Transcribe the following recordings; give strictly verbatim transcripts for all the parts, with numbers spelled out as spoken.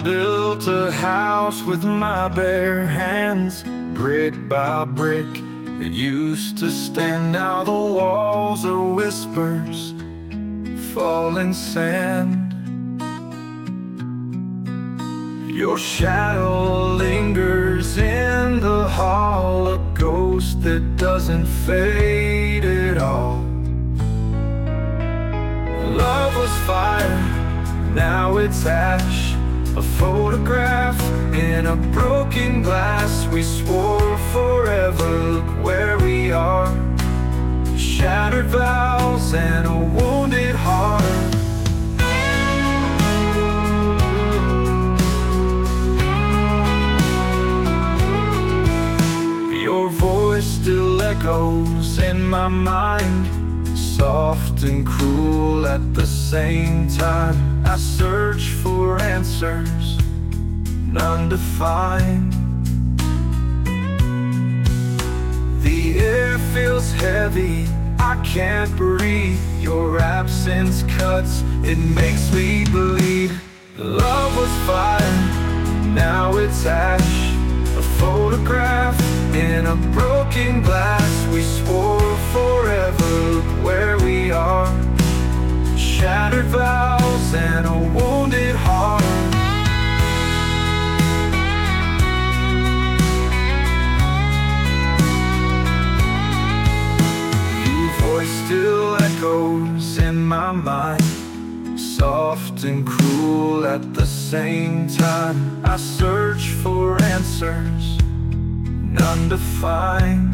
built a house with my bare hands, brick by brick. It used to stand, now the walls are whispers, falling sand. Your shadow lingers in the hall, a ghost that doesn't fade at all. Love was fire, now it's ash, a photograph in a broken glass. We swore forever, look where we are. Shattered vows and a wounded heart. Your voice still echoes in my mind, soft and cruel at the same time. I search for answers, none to find. The air feels heavy, I can't breathe. Your absence cuts, it makes me bleed. Love was fire, now it's ash, a photograph in a broken glass. We swore forever, look where we are. Shattered vows and a wounded heart. Your voice still echoes in my mind, soft and cruel at the same time. I search for answers, none to find.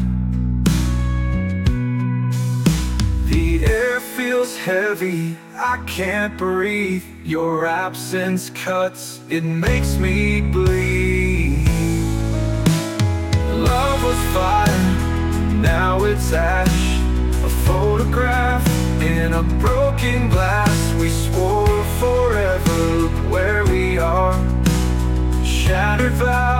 The air feels heavy, I can't breathe. Your absence cuts, it makes me bleed. Love was fire, now it's ash, a photograph in a broken glass. We swore forever, look where we are. Shattered vows